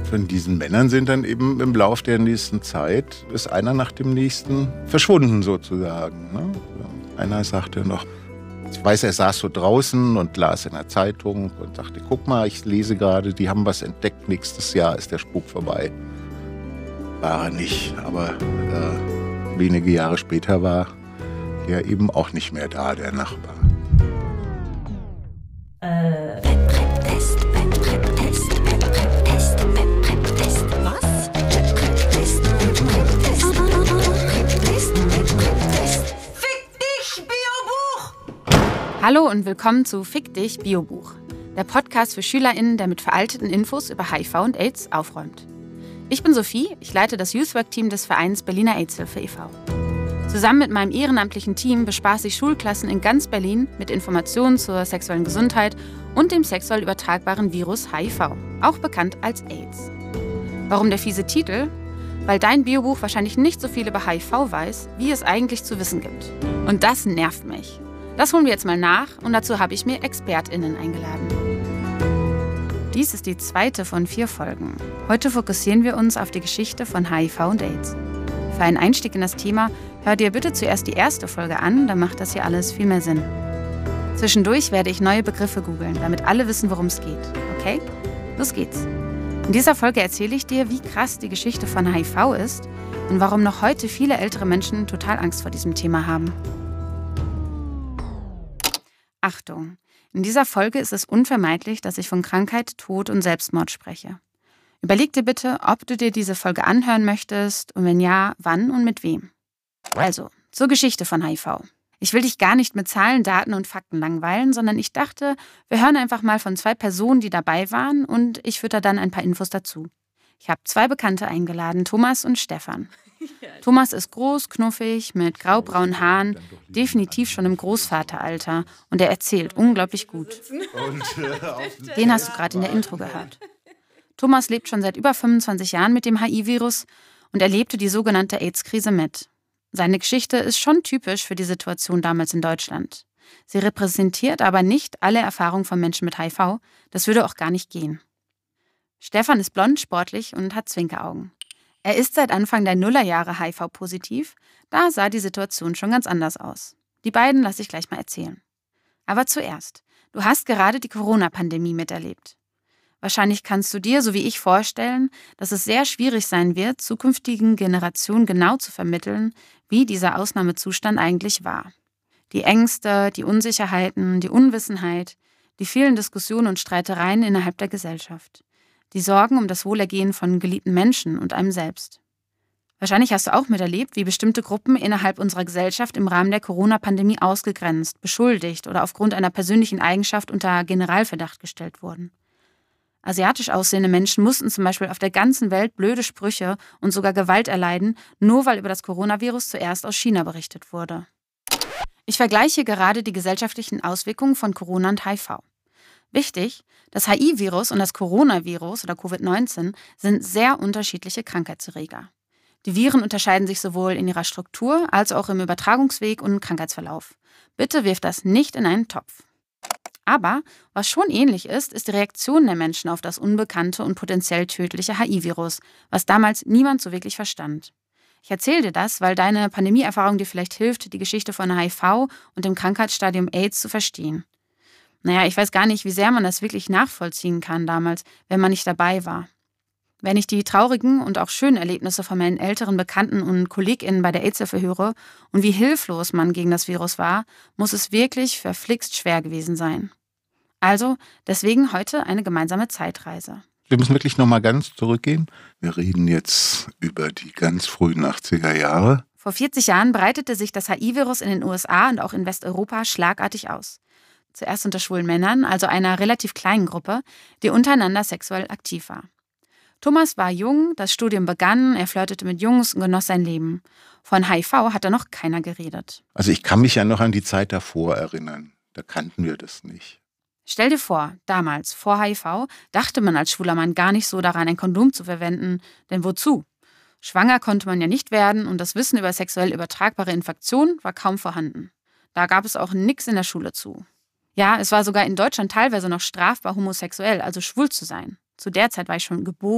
Von diesen Männern sind dann eben im Lauf der nächsten Zeit, ist einer nach dem nächsten verschwunden sozusagen. Ne? Einer sagte noch, ich weiß, er saß so draußen und las in der Zeitung und sagte, guck mal, ich lese gerade, die haben was entdeckt, nächstes Jahr ist der Spuk vorbei. War er nicht, aber wenige Jahre später war er eben auch nicht mehr da, der Nachbar. Hallo und willkommen zu Fick dich, Biobuch, der Podcast für SchülerInnen, der mit veralteten Infos über HIV und AIDS aufräumt. Ich bin Sophie, ich leite das Youthwork-Team des Vereins Berliner AIDS-Hilfe e.V. Zusammen mit meinem ehrenamtlichen Team bespaße ich Schulklassen in ganz Berlin mit Informationen zur sexuellen Gesundheit und dem sexuell übertragbaren Virus HIV, auch bekannt als AIDS. Warum der fiese Titel? Weil dein Biobuch wahrscheinlich nicht so viel über HIV weiß, wie es eigentlich zu wissen gibt. Und das nervt mich. Das holen wir jetzt mal nach und dazu habe ich mir ExpertInnen eingeladen. Dies ist die zweite von 4 Folgen. Heute fokussieren wir uns auf die Geschichte von HIV und AIDS. Für einen Einstieg in das Thema hör dir bitte zuerst die erste Folge an, dann macht das hier alles viel mehr Sinn. Zwischendurch werde ich neue Begriffe googeln, damit alle wissen, worum es geht. Okay? Los geht's. In dieser Folge erzähle ich dir, wie krass die Geschichte von HIV ist und warum noch heute viele ältere Menschen total Angst vor diesem Thema haben. Achtung, in dieser Folge ist es unvermeidlich, dass ich von Krankheit, Tod und Selbstmord spreche. Überleg dir bitte, ob du dir diese Folge anhören möchtest und wenn ja, wann und mit wem. Also, zur Geschichte von HIV. Ich will dich gar nicht mit Zahlen, Daten und Fakten langweilen, sondern ich dachte, wir hören einfach mal von 2 Personen, die dabei waren und ich fütter dann ein paar Infos dazu. Ich habe 2 Bekannte eingeladen, Thomas und Stefan. Thomas ist groß, knuffig, mit graubraunen Haaren, definitiv schon im Großvateralter und er erzählt unglaublich gut. Den hast du gerade in der Intro gehört. Thomas lebt schon seit über 25 Jahren mit dem HIV-Virus und erlebte die sogenannte AIDS-Krise mit. Seine Geschichte ist schon typisch für die Situation damals in Deutschland. Sie repräsentiert aber nicht alle Erfahrungen von Menschen mit HIV, das würde auch gar nicht gehen. Stefan ist blond, sportlich und hat Zwinkeraugen. Er ist seit Anfang der Nullerjahre HIV-positiv, da sah die Situation schon ganz anders aus. Die beiden lasse ich gleich mal erzählen. Aber zuerst, du hast gerade die Corona-Pandemie miterlebt. Wahrscheinlich kannst du dir, so wie ich, vorstellen, dass es sehr schwierig sein wird, zukünftigen Generationen genau zu vermitteln, wie dieser Ausnahmezustand eigentlich war. Die Ängste, die Unsicherheiten, die Unwissenheit, die vielen Diskussionen und Streitereien innerhalb der Gesellschaft. Die Sorgen um das Wohlergehen von geliebten Menschen und einem selbst. Wahrscheinlich hast du auch miterlebt, wie bestimmte Gruppen innerhalb unserer Gesellschaft im Rahmen der Corona-Pandemie ausgegrenzt, beschuldigt oder aufgrund einer persönlichen Eigenschaft unter Generalverdacht gestellt wurden. Asiatisch aussehende Menschen mussten zum Beispiel auf der ganzen Welt blöde Sprüche und sogar Gewalt erleiden, nur weil über das Coronavirus zuerst aus China berichtet wurde. Ich vergleiche gerade die gesellschaftlichen Auswirkungen von Corona und HIV. Wichtig, das HIV-Virus und das Coronavirus oder Covid-19 sind sehr unterschiedliche Krankheitserreger. Die Viren unterscheiden sich sowohl in ihrer Struktur als auch im Übertragungsweg und Krankheitsverlauf. Bitte wirf das nicht in einen Topf. Aber was schon ähnlich ist, ist die Reaktion der Menschen auf das unbekannte und potenziell tödliche HIV-Virus, was damals niemand so wirklich verstand. Ich erzähle dir das, weil deine Pandemieerfahrung dir vielleicht hilft, die Geschichte von HIV und dem Krankheitsstadium AIDS zu verstehen. Naja, ich weiß gar nicht, wie sehr man das wirklich nachvollziehen kann damals, wenn man nicht dabei war. Wenn ich die traurigen und auch schönen Erlebnisse von meinen älteren Bekannten und KollegInnen bei der AIDS-Hilfe höre und wie hilflos man gegen das Virus war, muss es wirklich verflixt schwer gewesen sein. Also, deswegen heute eine gemeinsame Zeitreise. Wir müssen wirklich nochmal ganz zurückgehen. Wir reden jetzt über die ganz frühen 80er Jahre. Vor 40 Jahren breitete sich das HIV-Virus in den USA und auch in Westeuropa schlagartig aus. Zuerst unter schwulen Männern, also einer relativ kleinen Gruppe, die untereinander sexuell aktiv war. Thomas war jung, das Studium begann, er flirtete mit Jungs und genoss sein Leben. Von HIV hat da noch keiner geredet. Also ich kann mich ja noch an die Zeit davor erinnern. Da kannten wir das nicht. Stell dir vor, damals, vor HIV, dachte man als schwuler Mann gar nicht so daran, ein Kondom zu verwenden. Denn wozu? Schwanger konnte man ja nicht werden und das Wissen über sexuell übertragbare Infektionen war kaum vorhanden. Da gab es auch nichts in der Schule zu. Ja, es war sogar in Deutschland teilweise noch strafbar, homosexuell, also schwul zu sein. Zu der Zeit war ich schon geboren.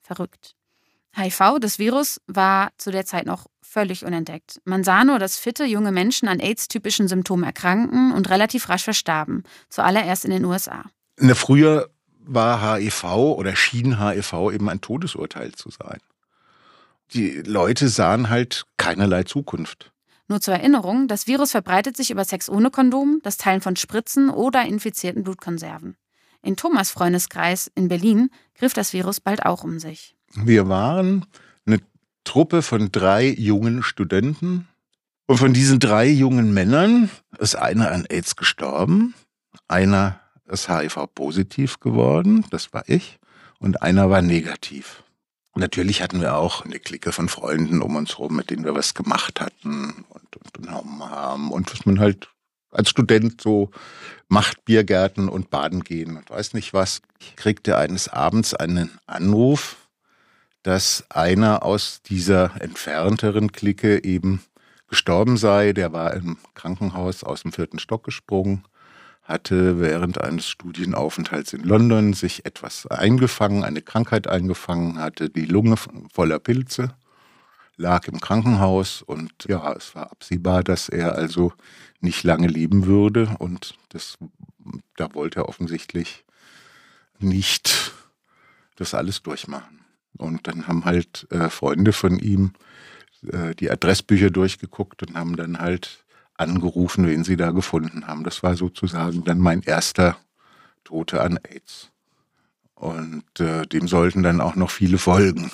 Verrückt. HIV, das Virus, war zu der Zeit noch völlig unentdeckt. Man sah nur, dass fitte junge Menschen an AIDS-typischen Symptomen erkranken und relativ rasch verstarben, zuallererst in den USA. Früher war HIV oder schien HIV eben ein Todesurteil zu sein. Die Leute sahen halt keinerlei Zukunft. Nur zur Erinnerung, das Virus verbreitet sich über Sex ohne Kondom, das Teilen von Spritzen oder infizierten Blutkonserven. In Thomas' Freundeskreis in Berlin griff das Virus bald auch um sich. Wir waren eine Truppe von 3 jungen Studenten. Und von diesen 3 jungen Männern ist einer an AIDS gestorben, einer ist HIV-positiv geworden, das war ich, und einer war negativ. Natürlich hatten wir auch eine Clique von Freunden um uns herum, mit denen wir was gemacht hatten und genommen haben. Und was man halt als Student so macht, Biergärten und baden gehen und weiß nicht was. Ich kriegte eines Abends einen Anruf, dass einer aus dieser entfernteren Clique eben gestorben sei. Der war im Krankenhaus aus dem 4. Stock gesprungen, hatte während eines Studienaufenthalts in London sich etwas eingefangen, eine Krankheit eingefangen, hatte die Lunge voller Pilze, lag im Krankenhaus und ja, es war absehbar, dass er also nicht lange leben würde und da wollte er offensichtlich nicht das alles durchmachen. Und dann haben halt Freunde von ihm die Adressbücher durchgeguckt und haben dann halt angerufen, wen sie da gefunden haben. Das war sozusagen dann mein erster Tote an AIDS. Und dem sollten dann auch noch viele folgen.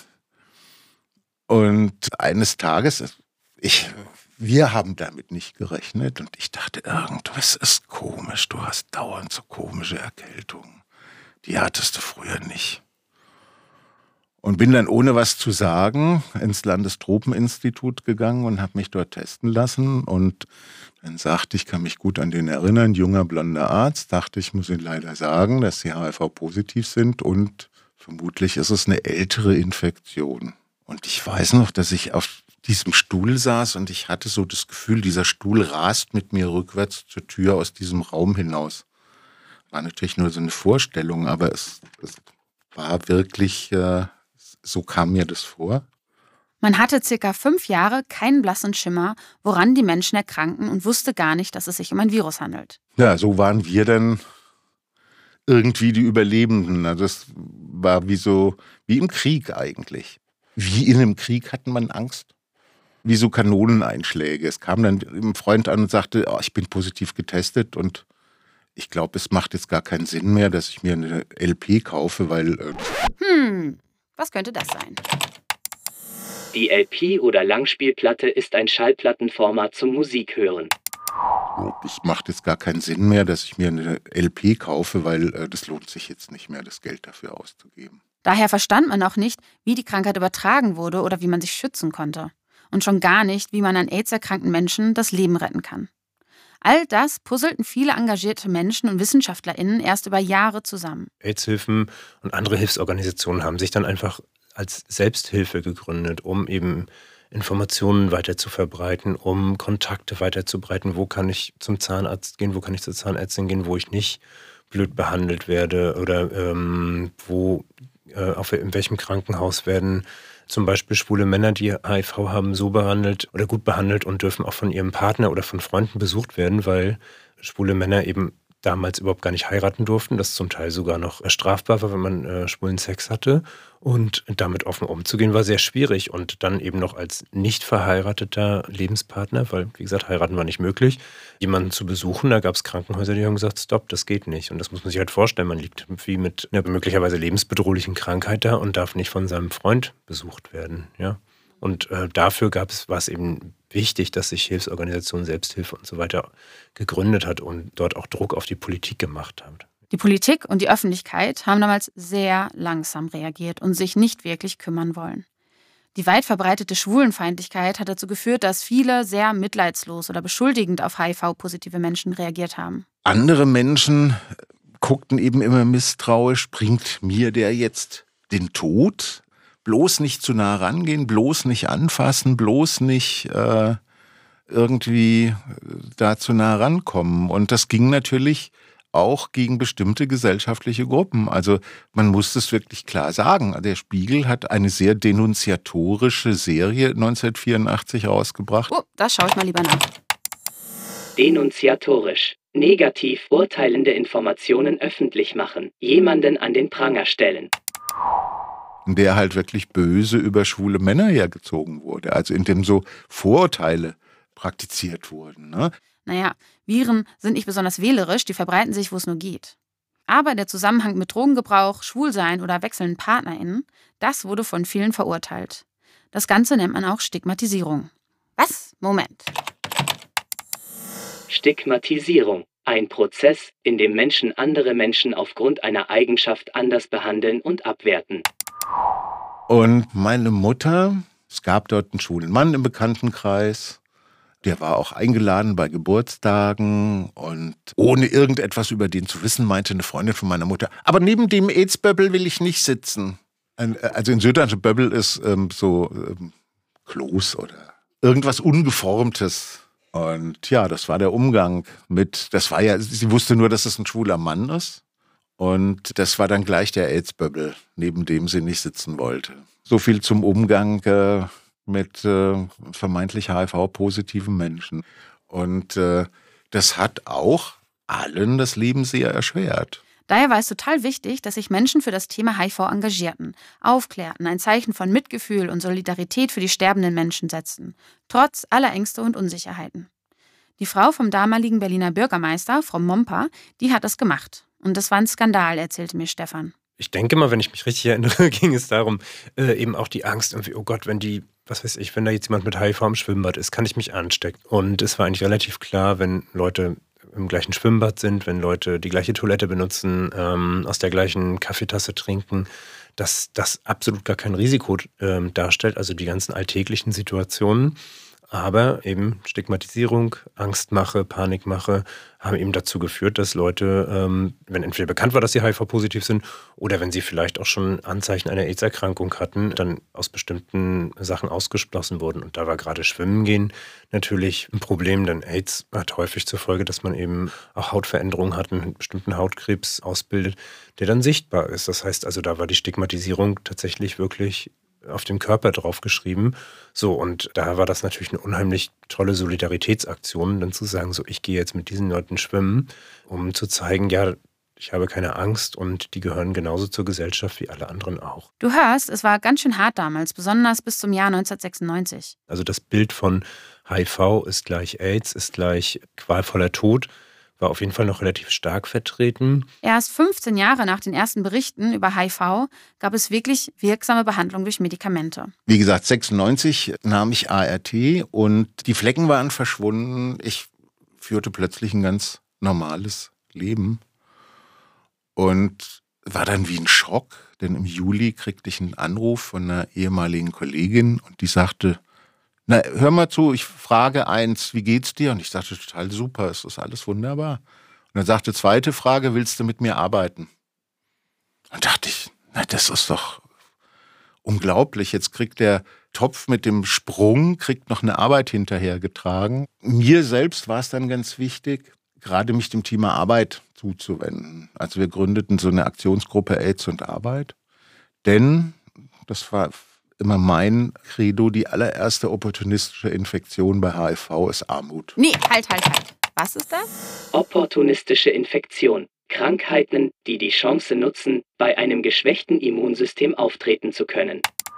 Und eines Tages, wir haben damit nicht gerechnet und ich dachte, irgendwas ist komisch, du hast dauernd so komische Erkältungen. Die hattest du früher nicht. Und bin dann ohne was zu sagen ins Landestropeninstitut gegangen und habe mich dort testen lassen. Und dann sagte ich, kann mich gut an den erinnern, junger blonder Arzt, dachte ich, muss Ihnen leider sagen, dass Sie HIV-positiv sind und vermutlich ist es eine ältere Infektion. Und ich weiß noch, dass ich auf diesem Stuhl saß und ich hatte so das Gefühl, dieser Stuhl rast mit mir rückwärts zur Tür aus diesem Raum hinaus. War natürlich nur so eine Vorstellung, aber es war wirklich... So kam mir das vor. Man hatte ca. 5 Jahre keinen blassen Schimmer, woran die Menschen erkranken und wusste gar nicht, dass es sich um ein Virus handelt. Ja, so waren wir dann irgendwie die Überlebenden. Also das war wie im Krieg eigentlich. Wie in einem Krieg hatten man Angst. Wie so Kanoneneinschläge. Es kam dann ein Freund an und sagte, oh, ich bin positiv getestet und ich glaube, es macht jetzt gar keinen Sinn mehr, dass ich mir eine LP kaufe, weil... Was könnte das sein? Die LP oder Langspielplatte ist ein Schallplattenformat zum Musikhören. Es macht jetzt gar keinen Sinn mehr, dass ich mir eine LP kaufe, weil das lohnt sich jetzt nicht mehr, das Geld dafür auszugeben. Daher verstand man auch nicht, wie die Krankheit übertragen wurde oder wie man sich schützen konnte. Und schon gar nicht, wie man an AIDS erkrankten Menschen das Leben retten kann. All das puzzelten viele engagierte Menschen und WissenschaftlerInnen erst über Jahre zusammen. AIDS-Hilfen und andere Hilfsorganisationen haben sich dann einfach als Selbsthilfe gegründet, um eben Informationen weiter zu verbreiten, um Kontakte weiterzubreiten. Wo kann ich zum Zahnarzt gehen, wo kann ich zur Zahnärztin gehen, wo ich nicht blöd behandelt werde oder in welchem Krankenhaus werden zum Beispiel schwule Männer, die HIV haben, so behandelt oder gut behandelt und dürfen auch von ihrem Partner oder von Freunden besucht werden, weil schwule Männer eben damals überhaupt gar nicht heiraten durften, das zum Teil sogar noch strafbar war, wenn man schwulen Sex hatte. Und damit offen umzugehen, war sehr schwierig. Und dann eben noch als nicht verheirateter Lebenspartner, weil, wie gesagt, heiraten war nicht möglich, jemanden zu besuchen. Da gab es Krankenhäuser, die haben gesagt, stopp, das geht nicht. Und das muss man sich halt vorstellen. Man liegt wie mit einer möglicherweise lebensbedrohlichen Krankheit da und darf nicht von seinem Freund besucht werden. Ja? Und dafür war es eben wichtig, dass sich Hilfsorganisationen, Selbsthilfe und so weiter gegründet hat und dort auch Druck auf die Politik gemacht hat. Die Politik und die Öffentlichkeit haben damals sehr langsam reagiert und sich nicht wirklich kümmern wollen. Die weit verbreitete Schwulenfeindlichkeit hat dazu geführt, dass viele sehr mitleidslos oder beschuldigend auf HIV-positive Menschen reagiert haben. Andere Menschen guckten eben immer misstrauisch, bringt mir der jetzt den Tod? Bloß nicht zu nah rangehen, bloß nicht anfassen, bloß nicht irgendwie da zu nah rankommen. Und das ging natürlich auch gegen bestimmte gesellschaftliche Gruppen. Also man muss es wirklich klar sagen. Der Spiegel hat eine sehr denunziatorische Serie 1984 rausgebracht. Oh, das schaue ich mal lieber nach. Denunziatorisch. Negativ urteilende Informationen öffentlich machen. Jemanden an den Pranger stellen. In der halt wirklich böse über schwule Männer hergezogen wurde. Also in dem so Vorurteile praktiziert wurden. Ne? Naja, Viren sind nicht besonders wählerisch, die verbreiten sich, wo es nur geht. Aber der Zusammenhang mit Drogengebrauch, Schwulsein oder wechselnden PartnerInnen, das wurde von vielen verurteilt. Das Ganze nennt man auch Stigmatisierung. Was? Moment. Stigmatisierung. Ein Prozess, in dem Menschen andere Menschen aufgrund einer Eigenschaft anders behandeln und abwerten. Und meine Mutter, es gab dort einen schwulen Mann im Bekanntenkreis, der war auch eingeladen bei Geburtstagen und ohne irgendetwas über den zu wissen, meinte eine Freundin von meiner Mutter, aber neben dem AIDS-Böbbel will ich nicht sitzen. Also in Süddeutsch Böbbel ist Kloß oder irgendwas Ungeformtes. Und ja, das war der Umgang mit, sie wusste nur, dass es ein schwuler Mann ist. Und das war dann gleich der AIDS-Böbbel, neben dem sie nicht sitzen wollte. So viel zum Umgang mit vermeintlich HIV-positiven Menschen. Und das hat auch allen das Leben sehr erschwert. Daher war es total wichtig, dass sich Menschen für das Thema HIV engagierten, aufklärten, ein Zeichen von Mitgefühl und Solidarität für die sterbenden Menschen setzten, trotz aller Ängste und Unsicherheiten. Die Frau vom damaligen Berliner Bürgermeister, Frau Momper, die hat das gemacht. Und das war ein Skandal, erzählte mir Stefan. Ich denke mal, wenn ich mich richtig erinnere, ging es darum, eben auch die Angst, irgendwie, oh Gott, wenn da jetzt jemand mit HIV im Schwimmbad ist, kann ich mich anstecken. Und es war eigentlich relativ klar, wenn Leute im gleichen Schwimmbad sind, wenn Leute die gleiche Toilette benutzen, aus der gleichen Kaffeetasse trinken, dass das absolut gar kein Risiko darstellt, also die ganzen alltäglichen Situationen. Aber eben Stigmatisierung, Angstmache, Panikmache haben eben dazu geführt, dass Leute, wenn entweder bekannt war, dass sie HIV-positiv sind oder wenn sie vielleicht auch schon Anzeichen einer AIDS-Erkrankung hatten, dann aus bestimmten Sachen ausgeschlossen wurden. Und da war gerade Schwimmen gehen natürlich ein Problem, denn AIDS hat häufig zur Folge, dass man eben auch Hautveränderungen hat, einen bestimmten Hautkrebs ausbildet, der dann sichtbar ist. Das heißt also, da war die Stigmatisierung tatsächlich wirklich auf dem Körper draufgeschrieben. So, und da war das natürlich eine unheimlich tolle Solidaritätsaktion, dann zu sagen, so, ich gehe jetzt mit diesen Leuten schwimmen, um zu zeigen, ja, ich habe keine Angst und die gehören genauso zur Gesellschaft wie alle anderen auch. Du hörst, es war ganz schön hart damals, besonders bis zum Jahr 1996. Also das Bild von HIV ist gleich AIDS, ist gleich qualvoller Tod, war auf jeden Fall noch relativ stark vertreten. Erst 15 Jahre nach den ersten Berichten über HIV gab es wirklich wirksame Behandlung durch Medikamente. Wie gesagt, 96 nahm ich ART und die Flecken waren verschwunden. Ich führte plötzlich ein ganz normales Leben und war dann wie ein Schock, denn im Juli kriegte ich einen Anruf von einer ehemaligen Kollegin und die sagte, na, hör mal zu, ich frage eins, wie geht's dir? Und ich sagte, total super, es ist alles wunderbar. Und dann sagte, zweite Frage, willst du mit mir arbeiten? Und dachte ich, na, das ist doch unglaublich. Jetzt kriegt der Topf mit dem Sprung, kriegt noch eine Arbeit hinterhergetragen. Mir selbst war es dann ganz wichtig, gerade mich dem Thema Arbeit zuzuwenden. Also wir gründeten so eine Aktionsgruppe AIDS und Arbeit. Denn, das war immer mein Credo, die allererste opportunistische Infektion bei HIV ist Armut. Nee, halt. Was ist das? Opportunistische Infektion. Krankheiten, die die Chance nutzen, bei einem geschwächten Immunsystem auftreten zu können.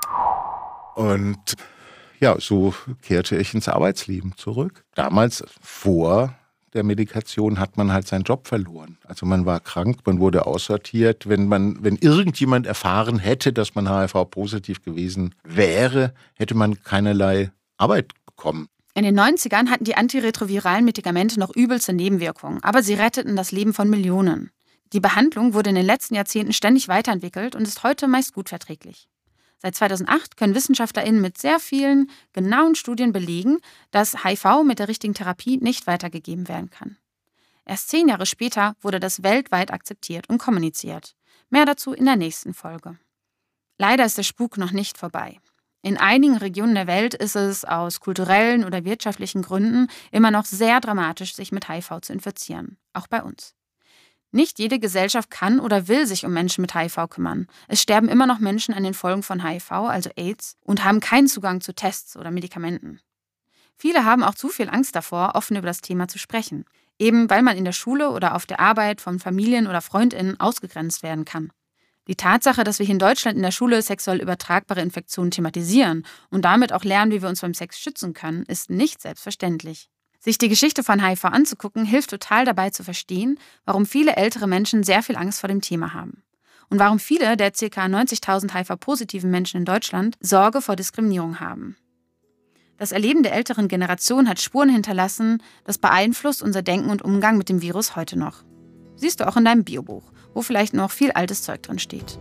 Und ja, so kehrte ich ins Arbeitsleben zurück. Damals, vor der Medikation, hat man halt seinen Job verloren. Also man war krank, man wurde aussortiert. Wenn irgendjemand erfahren hätte, dass man HIV-positiv gewesen wäre, hätte man keinerlei Arbeit bekommen. In den 90ern hatten die antiretroviralen Medikamente noch übelste Nebenwirkungen, aber sie retteten das Leben von Millionen. Die Behandlung wurde in den letzten Jahrzehnten ständig weiterentwickelt und ist heute meist gut verträglich. Seit 2008 können WissenschaftlerInnen mit sehr vielen genauen Studien belegen, dass HIV mit der richtigen Therapie nicht weitergegeben werden kann. Erst 10 Jahre später wurde das weltweit akzeptiert und kommuniziert. Mehr dazu in der nächsten Folge. Leider ist der Spuk noch nicht vorbei. In einigen Regionen der Welt ist es aus kulturellen oder wirtschaftlichen Gründen immer noch sehr dramatisch, sich mit HIV zu infizieren. Auch bei uns. Nicht jede Gesellschaft kann oder will sich um Menschen mit HIV kümmern. Es sterben immer noch Menschen an den Folgen von HIV, also AIDS, und haben keinen Zugang zu Tests oder Medikamenten. Viele haben auch zu viel Angst davor, offen über das Thema zu sprechen. Eben weil man in der Schule oder auf der Arbeit von Familien oder FreundInnen ausgegrenzt werden kann. Die Tatsache, dass wir hier in Deutschland in der Schule sexuell übertragbare Infektionen thematisieren und damit auch lernen, wie wir uns beim Sex schützen können, ist nicht selbstverständlich. Sich die Geschichte von HIV anzugucken, hilft total dabei zu verstehen, warum viele ältere Menschen sehr viel Angst vor dem Thema haben. Und warum viele der ca. 90.000 HIV-positiven Menschen in Deutschland Sorge vor Diskriminierung haben. Das Erleben der älteren Generation hat Spuren hinterlassen, das beeinflusst unser Denken und Umgang mit dem Virus heute noch. Siehst du auch in deinem Biobuch, wo vielleicht noch viel altes Zeug drin steht.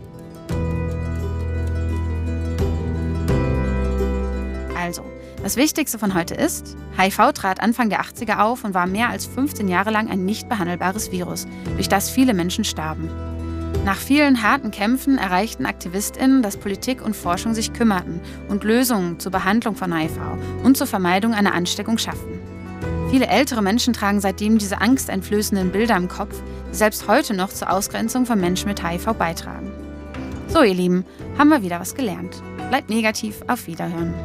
Also, das Wichtigste von heute ist, HIV trat Anfang der 80er auf und war mehr als 15 Jahre lang ein nicht behandelbares Virus, durch das viele Menschen starben. Nach vielen harten Kämpfen erreichten AktivistInnen, dass Politik und Forschung sich kümmerten und Lösungen zur Behandlung von HIV und zur Vermeidung einer Ansteckung schafften. Viele ältere Menschen tragen seitdem diese angsteinflößenden Bilder im Kopf, die selbst heute noch zur Ausgrenzung von Menschen mit HIV beitragen. So, ihr Lieben, haben wir wieder was gelernt. Bleibt negativ, auf Wiederhören.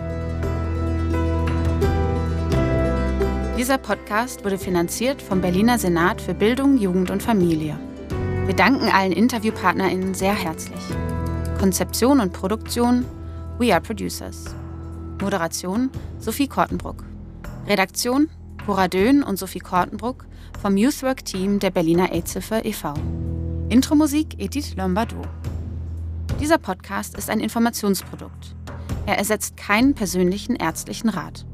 Dieser Podcast wurde finanziert vom Berliner Senat für Bildung, Jugend und Familie. Wir danken allen InterviewpartnerInnen sehr herzlich. Konzeption und Produktion We Are Producers. Moderation Sophie Kortenbruck. Redaktion Cora Döhn und Sophie Kortenbruck vom Youthwork-Team der Berliner AIDS-Hilfe e.V. Intromusik Edith Lombardo. Dieser Podcast ist ein Informationsprodukt. Er ersetzt keinen persönlichen ärztlichen Rat.